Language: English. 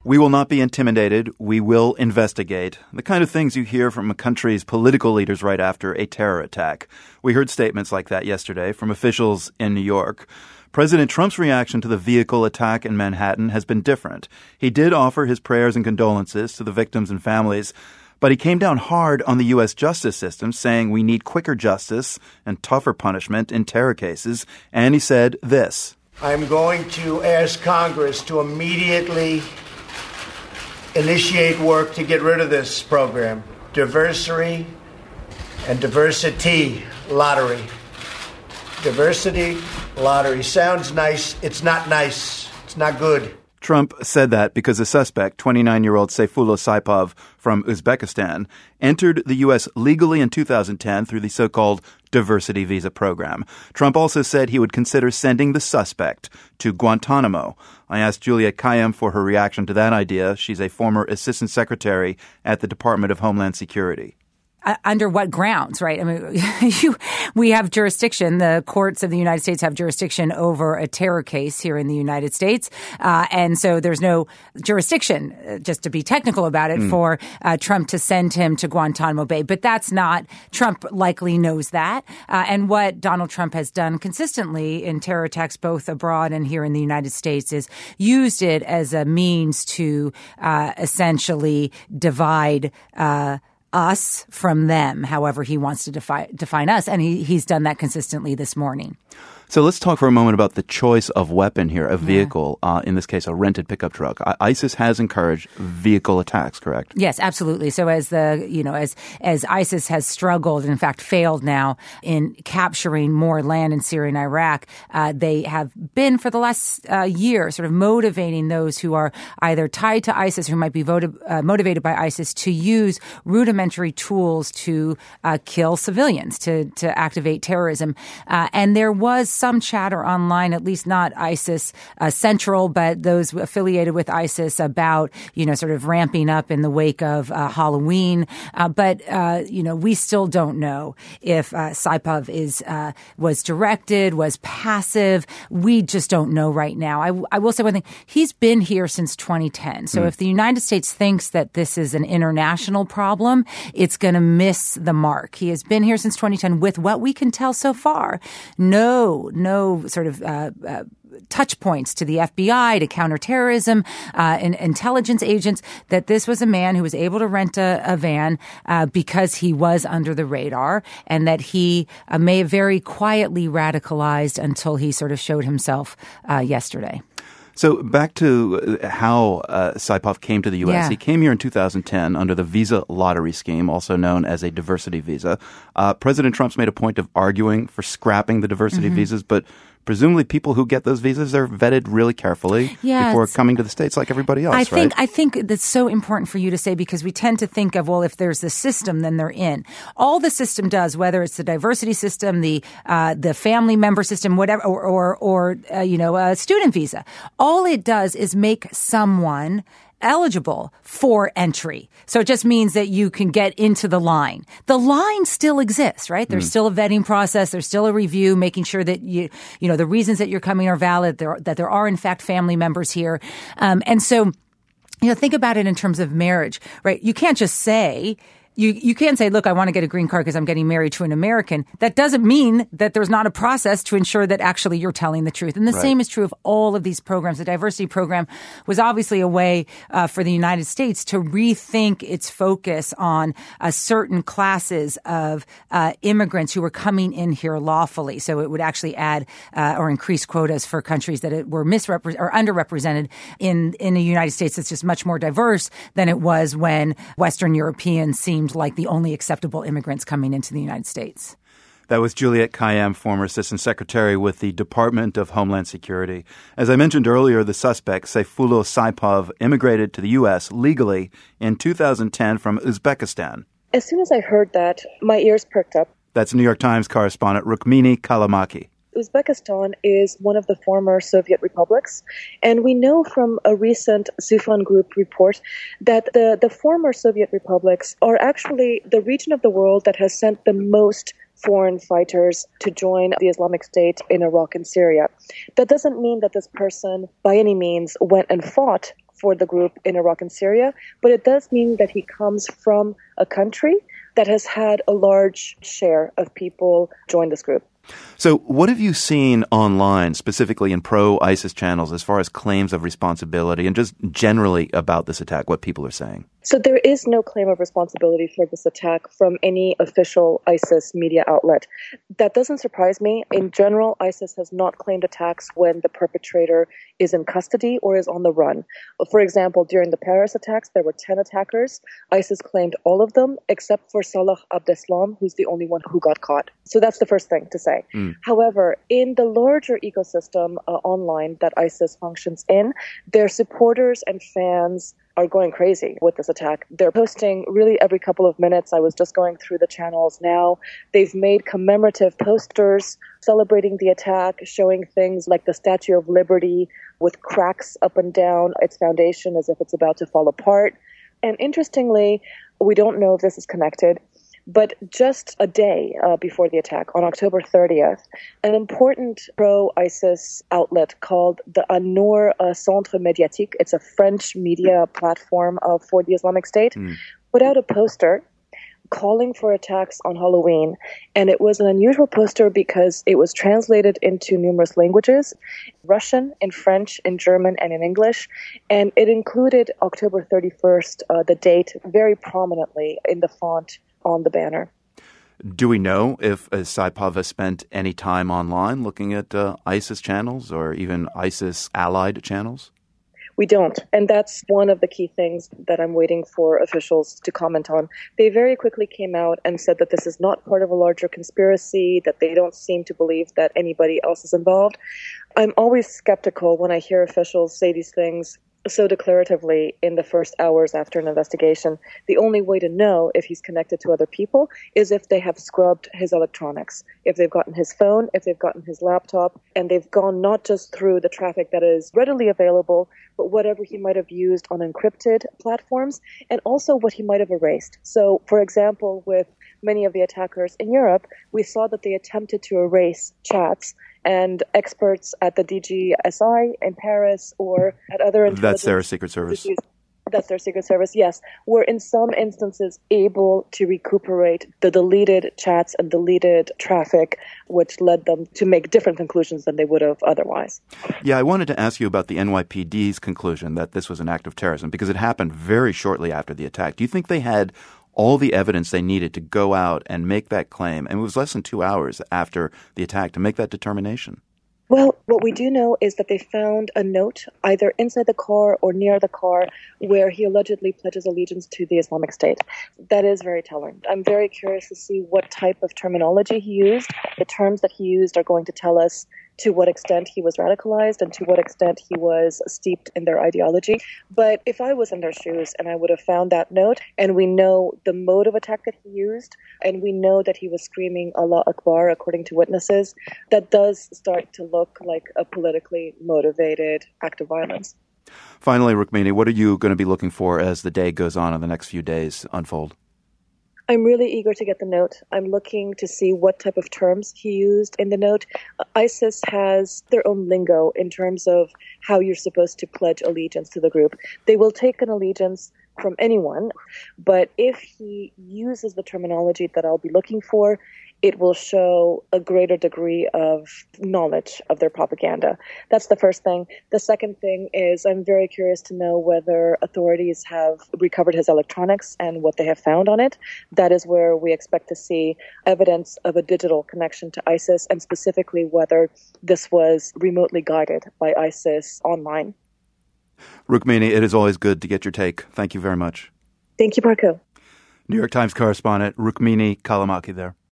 We will not be intimidated. We will investigate. The kind of things you hear from a country's political leaders right after a terror attack. We heard statements like that yesterday from officials in New York. President Trump's reaction to the vehicle attack in Manhattan has been different. He did offer his prayers and condolences to the victims and families, but he came down hard on the U.S. justice system, saying we need quicker justice and tougher punishment in terror cases. And he said this. I'm going to ask Congress to immediately initiate work to get rid of this program. Diversity lottery. Diversity lottery. Sounds nice. It's not nice. It's not good. Trump said that because the suspect, 29-year-old Sayfullo Saipov from Uzbekistan, entered the U.S. legally in 2010 through the so-called diversity visa program. Trump also said he would consider sending the suspect to Guantanamo. I asked Juliette Kayyem for her reaction to that idea. She's a former assistant secretary at the Department of Homeland Security. Under what grounds, right? I mean, we have jurisdiction. The courts of the United States have jurisdiction over a terror case here in the United States. And so there's no jurisdiction, just to be technical about it, for Trump to send him to Guantanamo Bay. But that's not – Trump likely knows that. And what Donald Trump has done consistently in terror attacks both abroad and here in the United States is used it as a means to essentially divide us from them, however he wants to define us. And he's done that consistently this morning. So let's talk for a moment about the choice of weapon here, a vehicle, in this case, a rented pickup truck. ISIS has encouraged vehicle attacks, correct? Yes, absolutely. So as as ISIS has struggled, and in fact failed now in capturing more land in Syria and Iraq, they have been for the last year sort of motivating those who are either tied to ISIS, who might be motivated by ISIS, to use rudimentary tools to kill civilians, to activate terrorism. And there was some chatter online, at least not ISIS central, but those affiliated with ISIS about, sort of ramping up in the wake of Halloween. But we still don't know if Saipov was directed, was passive. We just don't know right now. I will say one thing. He's been here since 2010. So if the United States thinks that this is an international problem, it's going to miss the mark. He has been here since 2010 with what we can tell so far. No sort of touch points to the FBI, to counterterrorism, and intelligence agents, that this was a man who was able to rent a van because he was under the radar, and that he may have very quietly radicalized until he sort of showed himself yesterday. So back to how Saipov came to the U.S. Yeah. He came here in 2010 under the visa lottery scheme, also known as a diversity visa. President Trump's made a point of arguing for scrapping the diversity visas, but presumably people who get those visas are vetted really carefully before coming to the States like everybody else, right? I think that's so important for you to say, because we tend to think of, well, if there's the system, then they're in. All the system does, whether it's the diversity system, the family member system, whatever, or a student visa, all it does is make someone eligible for entry. So it just means that you can get into the line. The line still exists, right? There's still a vetting process. There's still a review, making sure that the reasons that you're coming are valid, that there are in fact family members here. And so, think about it in terms of marriage, right? You can't just say, You can't say, look, I want to get a green card because I'm getting married to an American. That doesn't mean that there's not a process to ensure that actually you're telling the truth. And the same is true of all of these programs. The diversity program was obviously a way for the United States to rethink its focus on certain classes of immigrants who were coming in here lawfully. So it would actually add or increase quotas for countries that were or underrepresented in the United States. That's just much more diverse than it was when Western Europeans seemed like the only acceptable immigrants coming into the United States. That was Juliette Kayyem, former assistant secretary with the Department of Homeland Security. As I mentioned earlier, the suspect, Sayfullo Saipov, immigrated to the U.S. legally in 2010 from Uzbekistan. As soon as I heard that, my ears perked up. That's New York Times correspondent Rukmini Kalamaki. Uzbekistan is one of the former Soviet republics, and we know from a recent Zufan Group report that the former Soviet republics are actually the region of the world that has sent the most foreign fighters to join the Islamic State in Iraq and Syria. That doesn't mean that this person, by any means, went and fought for the group in Iraq and Syria, but it does mean that he comes from a country that has had a large share of people join this group. So what have you seen online, specifically in pro-ISIS channels, as far as claims of responsibility and just generally about this attack, what people are saying? So there is no claim of responsibility for this attack from any official ISIS media outlet. That doesn't surprise me. In general, ISIS has not claimed attacks when the perpetrator is in custody or is on the run. For example, during the Paris attacks, there were 10 attackers. ISIS claimed all of them except for Salah Abdeslam, who's the only one who got caught. So that's the first thing to say. However, in the larger ecosystem online that ISIS functions in, their supporters and fans are going crazy with this attack. They're posting really every couple of minutes. I was just going through the channels now. They've made commemorative posters celebrating the attack, showing things like the Statue of Liberty with cracks up and down its foundation as if it's about to fall apart. And interestingly, we don't know if this is connected, but just a day before the attack, on October 30th, an important pro-ISIS outlet called the An-Nour Centre Médiatique, it's a French media platform for the Islamic State, put out a poster calling for attacks on Halloween. And it was an unusual poster because it was translated into numerous languages, Russian, in French, in German, and in English. And it included October 31st, the date, very prominently in the font on the banner. Do we know if Saipov has spent any time online looking at ISIS channels or even ISIS-allied channels? We don't. And that's one of the key things that I'm waiting for officials to comment on. They very quickly came out and said that this is not part of a larger conspiracy, that they don't seem to believe that anybody else is involved. I'm always skeptical when I hear officials say these things so declaratively in the first hours after an investigation. The only way to know if he's connected to other people is if they have scrubbed his electronics, if they've gotten his phone, if they've gotten his laptop, and they've gone not just through the traffic that is readily available, but whatever he might have used on encrypted platforms, and also what he might have erased. So, for example, with many of the attackers in Europe, we saw that they attempted to erase chats, and experts at the DGSI in Paris or at other intelligence... That's their secret service. That's their secret service, yes. Were in some instances able to recuperate the deleted chats and deleted traffic, which led them to make different conclusions than they would have otherwise. Yeah, I wanted to ask you about the NYPD's conclusion that this was an act of terrorism, because it happened very shortly after the attack. Do you think they had all the evidence they needed to go out and make that claim? And it was less than 2 hours after the attack to make that determination. Well, what we do know is that they found a note either inside the car or near the car where he allegedly pledges allegiance to the Islamic State. That is very telling. I'm very curious to see what type of terminology he used. The terms that he used are going to tell us to what extent he was radicalized and to what extent he was steeped in their ideology. But if I was in their shoes and I would have found that note, and we know the mode of attack that he used, and we know that he was screaming Allah Akbar according to witnesses, that does start to look like a politically motivated act of violence. Finally, Rukmini, what are you going to be looking for as the day goes on and the next few days unfold? I'm really eager to get the note. I'm looking to see what type of terms he used in the note. ISIS has their own lingo in terms of how you're supposed to pledge allegiance to the group. They will take an allegiance from anyone, but if he uses the terminology that I'll be looking for, it will show a greater degree of knowledge of their propaganda. That's the first thing. The second thing is I'm very curious to know whether authorities have recovered his electronics and what they have found on it. That is where we expect to see evidence of a digital connection to ISIS, and specifically whether this was remotely guided by ISIS online. Rukmini, it is always good to get your take. Thank you very much. Thank you, Parko. New York Times correspondent Rukmini Callimachi there.